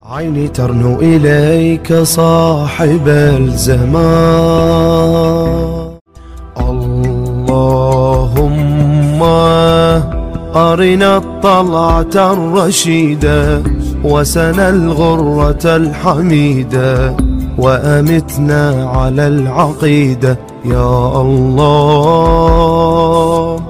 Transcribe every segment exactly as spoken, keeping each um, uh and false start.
عيني ترنو إليك صاحب الزمان. اللهم أرنا الطلعة الرشيدة وسنا الغرة الحميدة وأمتنا على العقيدة يا الله.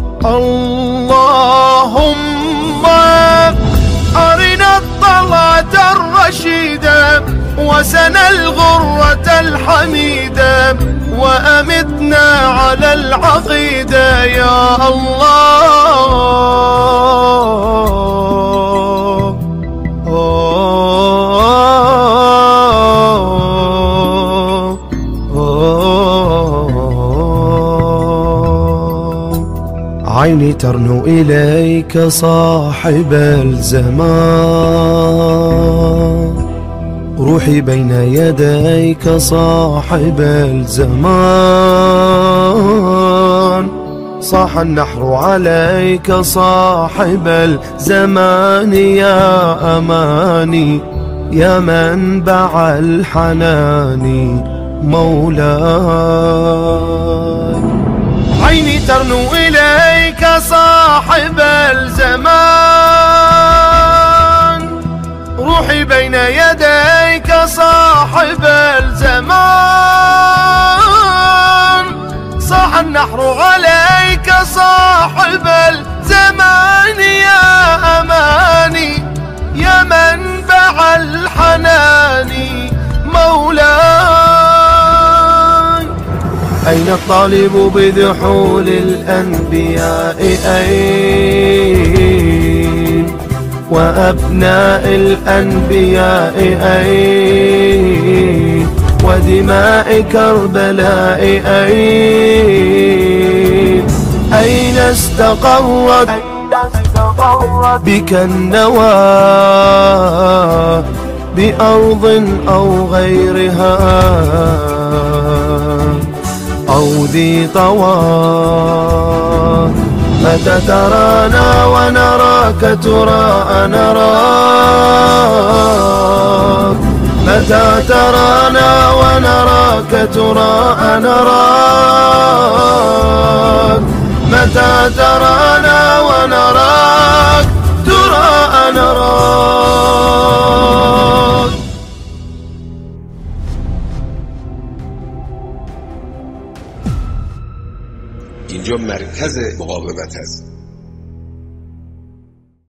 اللهم أرنا الطلعة الرشيدة وسنا الغرة الحميدة وأمتنا على العقيدة يا الله. عيني ترنو إليك صاحب الزمان، روحي بين يديك صاحب الزمان. صاح النحر عليك صاحب الزمان يا أماني يا منبع الحنان مولاي. عيني ترنو إليك صاحب الزمان، روحي بين يديك صاحب الزمان. صاح النحر عليك صاحب الزمان يا أماني يا منبع الحنان مولاي. أين الطالب بذحول الأنبياء أين وأبناء الأنبياء أين ودماء كربلاء أين أين استقرت بك النوى بأرض أو غيرها أو ذي طوى. متى ترانا ونراك تراء نراك، متى ترانا ونراك تراء نراك، متى ترانا ونراك تراء نراك. اینجا مرکز مقاومت است.